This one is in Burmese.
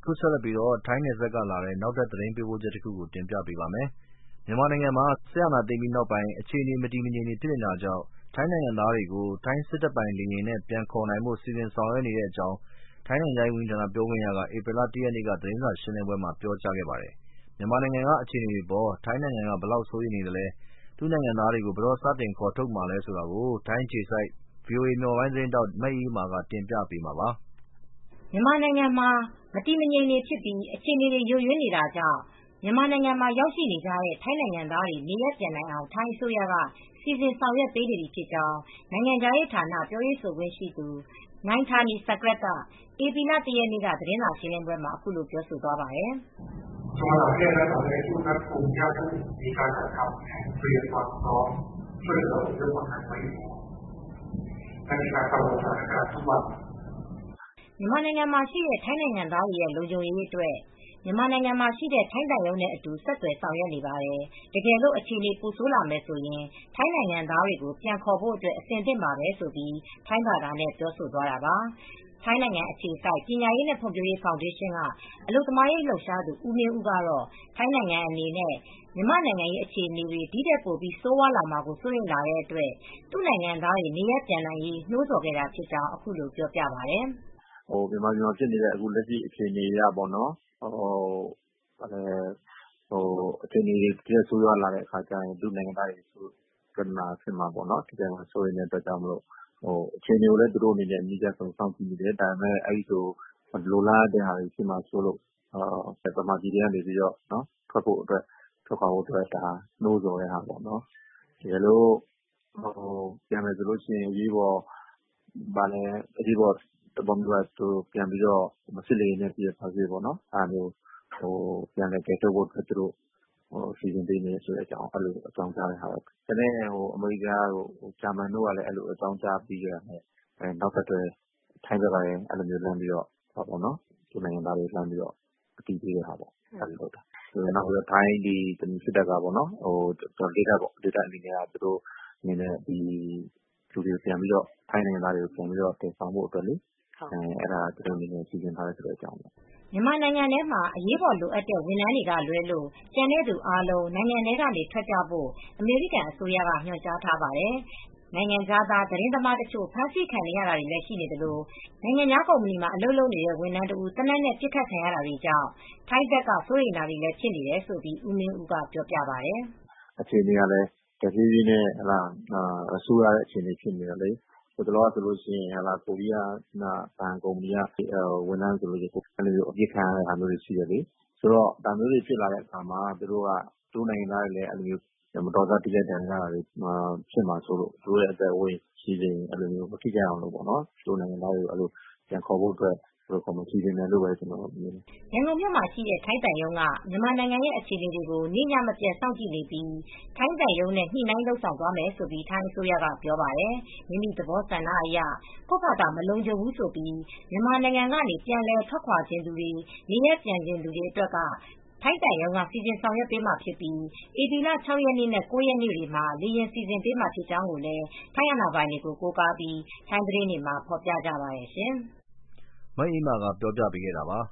ခုဆက်လက်ပြီးထိုင်းနယ်စပ်ကလာတဲ့နောက်ထပ်သတင်းပေးပို့ချက်တခုကိုတင်ပြပေးပါမယ်။ မြန်မာနိုင်ငံမှာစစ်အာဏာသိမ်းပြီးနောက်ပိုင်းအခြေအနေမတည်မငြိမ်ဖြစ်နေတာကြောင့် ထိုင်းနိုင်ငံသားတွေကို ထိုင်းစစ်တပ်ပိုင်လေယာဉ်နဲ့ပြန်ခေါ်နိုင်ဖို့စီစဉ်ဆောင်ရွက်နေတဲ့အကြောင်း ထိုင်းနိုင်ငံခြားရေးဝန်ကြီးဌာနပြောခွင့်ရက ဧပြီလ ၁ ရက်နေ့က သတင်းစာရှင်းလင်းပွဲမှာပြောကြားခဲ့ပါတယ်။ မြန်မာနိုင်ငံကအခြေအနေတွေအပေါ် ထိုင်းနိုင်ငံက ဘယ်လောက်စိုးရိမ်နေသလဲ သူ့နိုင်ငံသားတွေကို ဘယ်တော့စတင်ခေါ်ထုတ်မှာလဲဆိုတာကို ထိုင်းအခြေစိုက် ဗွီအိုအေမြန်မာပိုင်းသတင်းထောက် မအေးအေးမာကတင်ပြပေးမှာပါ။ မြန်မာနိုင်ငံမှာမတည်မငြိမ်ဖြစ်ပြီး အခြေအနေတွေယိုယွင်းနေတာကြောင့် မြန်မာနိုင်ငံမှာရောက်ရှိနေကြတဲ့ ထိုင်းနိုင်ငံသားတွေနေရပ်ပြန်နိုင်အောင် ထိုင်းအစိုးရက စီစဉ်ဆောင်ရွက်ပေးနေပြီဖြစ်ကြောင်း နိုင်ငံခြားရေးဌာနပြောရေးဆိုခွင့်ရှိသူ နိုင်ဌာနီစကရတ်က ဧပြီလ ၁ ရက်နေ့က သတင်းစာရှင်းလင်းပွဲမှာအခုလိုပြောသွားပါတယ်။ " မြန်မာနိုင်ငံမှာရှိတဲ့ ထိုင်းနိုင်ငံသားတွေရဲ့လုံခြုံရေးအတွက် မြန်မာနိုင်ငံမှာရှိတဲ့ ထိုင်းသံရုံးနဲ့အတူဆက်သွယ်ဆောင်ရွက်နေပါတယ်။ တကယ်လို့အခြေအနေပိုဆိုးလာမယ်ဆိုရင် ထိုင်းနိုင်ငံသားတွေကိုပြန်ခေါ်ဖို့အတွက်အဆင်သင့်ပါပဲ။" ဆိုပြီး ထိုင်းဘာသာနဲ့ပြောဆိုသွားတာပါ။ ထိုင်းနိုင်ငံအခြေစိုက် ပညာရေးနဲ့ ဖွံ့ဖြိုးရေးဖောင်ဒေးရှင်းက အလုပ်သမားရေးလှုပ်ရှားသူ ဦးမင်းဦးကတော့ ထိုင်းနိုင်ငံအနေနဲ့ မြန်မာ့နိုင်ငံရေးအခြေအနေတွေ ဒီထက်ပိုပြီးဆိုးဝါးလာမှာကို စိုးရိမ်လာတဲ့အတွက် သူ့နိုင်ငံသားတွေနေရပ်ပြန်နိုင်ရေးနှိုးဆော်ခဲ့တာဖြစ်ကြောင်း အခုလိုပြောပြပါတယ်။ "မြန်မာပြည်မှာဖြစ်နေတဲ့လက်ရှိအခြေအနေအရပေါ့နော်အခြေအနေတွေဒီထက်ဆိုးရွားလာတဲ့အခါကျရင်သူ့နိုင်ငံသားတွေပြဿနာဖြစ်မှာပေါ့နော်။ ဒီအတိုင်းစိုးရိမ်တဲ့အတွက်ကြောင့်အခြေအနေကိုလည်းသူတို့အနေနဲ့အနီးကပ်ဆုံးစောင့်ကြည့်နေတယ်။ ဒါပေမဲ့အဲဒီလိုမလိုလားအပ်တဲ့ဟာတွေဖြစ်မှာစိုးလို့မြန်မာပြည်ထဲကနေထွက်ခွာဖို့အတွက်နှိုးဆော်တဲ့ဟာပေါ့နော်။ တကယ်လို့ပြန်မယ်ဆိုရင်အရေးပေါ်သဘောမျိုးပြန်ပြီးစစ်လေယာဉ်နဲ့ဖြစ်ဖြစ်ပြန်လည်ကယ်ထုတ်ဖို့သူတို့စီစဉ်ပေးနေတဲ့အကြောင်းကြားတဲ့ဟာပဲ။ ကျန်တဲ့အမေရိကန်တို့ဂျာမန်တို့ကလည်းအကြောင်းကြားပြီးတာနဲ့နောက်ဆက်တွဲထိုင်းဘက်ကလည်းလှမ်းပြီးသူ့နိုင်ငံသားတွေကိုအသိပေးတဲ့ဟာပေါ့။ နောက်ပြီးထိုင်းစစ်တပ်ကပေါ့နော်ဒေသအနေနဲ့သူတို့အနေနဲ့ထိုင်းနိုင်ငံသားတွေကိုပြန်ပြီးသယ်ဆောင်ဖို့အတွက်သူတို့အနေနဲ့စီစဉ်ထားတဲ့အကြောင်းပေါ့။ " မြန်မာနိုင်ငံထဲမှာအရေးပေါ်လိုအပ်တဲ့ဝန်ထမ်းတွေကလွဲလို့ကျန်တဲ့သူအားလုံးနိုင်ငံထဲကနေထွက်ကြဖို့ အမေရိကန်အစိုးရကညွှန်ကြားထားပါတယ်။ နိုင်ငံခြားသားသတင်းသမားတချို့ဖမ်းဆီးခံနေရတာတွေလည်းရှိနေသလို နိုင်ငံခြားကုမ္ပဏီမှာအလုပ်လုပ်နေတဲ့ဝန်ထမ်းတဦးသေနတ်နဲ့ပစ်ခတ်ခံရတာကြောင့် ထိုင်းဘက်ကစိုးရိမ်တာတွေလည်းဖြစ်နေတယ်လို့ ဦးမင်းဦးကပြောပြပါတယ်။ "အခြေအနေကလည်းတဖြည်းဖြည်းနဲ့ဆိုးလာတဲ့အခြေအနေဖြစ်နေတယ်လေ။ ဟိုတလောကဆိုရင်ကိုရီးယားဘဏ်ကုမ္ပဏီကဝန်ထမ်းဆိုအပစ်ခံရတာမျိုးတွေရှိတယ်လေ။ ဆိုတော့ဒါမျိုးတွေဖြစ်လာတဲ့အခါမှာသူတို့နိုင်ငံသားတွေလည်းမတော်တဆထိခိုက်ဒဏ်ရာရတာတွေဖြစ်မှာစိုးလို့သူတို့အသက်အိုးအိမ်စည်စိမ်မထိခိုက်အောင်သူတို့နိုင်ငံသားတွေကိုပြန်ခေါ်ဖို့အတွက်စီစဉ်တယ်လို့ပဲကျနော်မြင်တယ်။ " ရန်ကုန်မြို့မှာရှိတဲ့ထိုင်းသံရုံးက မြန်မာနိုင်ငံရဲ့အခြေအနေတွေကို နေ့ညမပြတ်စောင့်ကြည့်နေပြီး ထိုင်းသံရုံးနဲ့ညှိနှိုင်းလုပ်ဆောင်သွားမယ်လို့ ထိုင်းအစိုးရကပြောပါတယ်။ မိမိသဘောဆန္ဒအရ ကိုယ့်ဘာသာမလုံခြုံဘူးဆိုပြီး မြန်မာနိုင်ငံကနေပြန်လည်ထွက်ခွါချင်သူတွေ နေရပ်ပြန်ချင်သူတွေအတွက်က ထိုင်းသံရုံးကစီစဉ်ဆောင်ရွက်ပေးမှာဖြစ်ပြီး ဧပြီလ ၆ ရက်နေ့နဲ့ ၉ ရက်နေ့တွေမှာ လေယာဉ်စီစဉ်ပေးမှာဖြစ်ကြောင်းလည်း ထိုင်းအာဏာပိုင်တွေကိုကိုးကားပြီး ထိုင်းသတင်းတွေမှာဖော်ပြကြပါတယ်ရှင်။မအေးအေးမာကပြောပြပေးခဲ့တာပါ